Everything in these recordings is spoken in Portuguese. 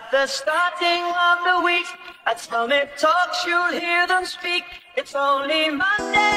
the starting of the week, at Summit Talks you'll hear them speak. It's only Monday.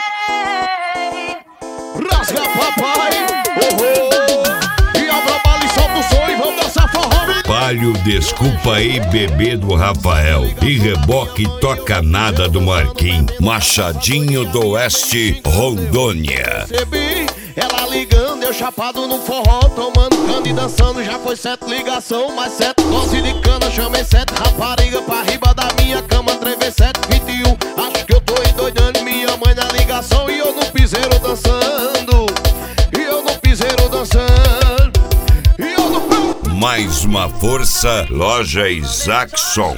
Rasga papai, e abra a bala e solta o som e vamos dançar forró. Palio, desculpa aí, bebê do Rafael. E reboque toca nada do Marquinhos. Machadinho do Oeste, Rondônia. Recebi ela ligando, eu chapado no forró, tomando cana e dançando. Já foi 7 ligação, mais 7 dose de cana. Chamei 7 rapariga pra riba da minha cama. 3 vezes 7, 21. Acho que eu tô endoidando minha mãe na ligação. E eu no piseiro dançando, e eu no piseiro dançando, e eu no... Mais uma força, Loja Isaacson.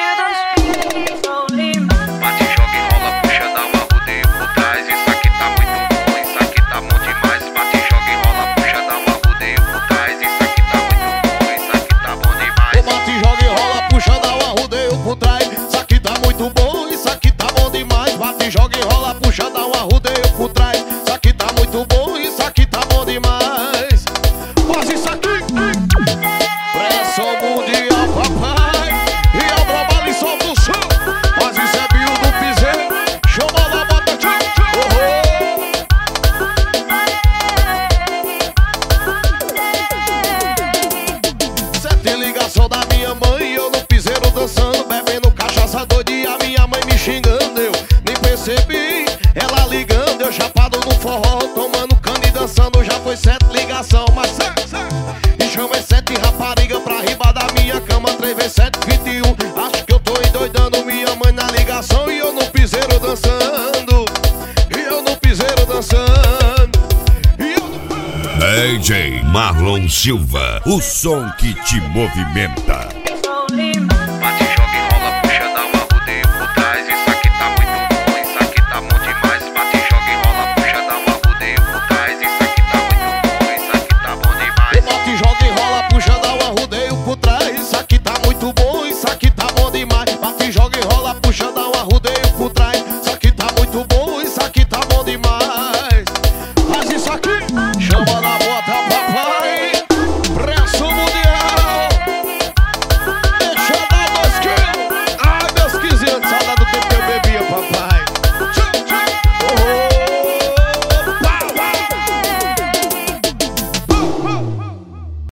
Joga e rola, puxa, dá um arrudeio por trás. Isso aqui tá muito bom, isso aqui tá bom demais. Faz isso aqui. Pressão mundial, papai. E abra a bala e solta o som. Faz isso é Bio do piseiro. Chama lá, bota aqui. Sete ligação da minha mãe e eu no piseiro dançando, bebendo cachaça doida e a minha mãe me xingando. Eu percebi ela ligando, eu chapado no forró, tomando cana e dançando. Já foi 7 ligação, mais 7. E chamei 7 rapariga pra riba da minha cama. 3 vezes 7, 21. Acho que eu tô endoidando minha mãe na ligação. E eu no piseiro dançando, e eu no piseiro dançando, e eu no... DJ Marlon Silva, o som que te movimenta.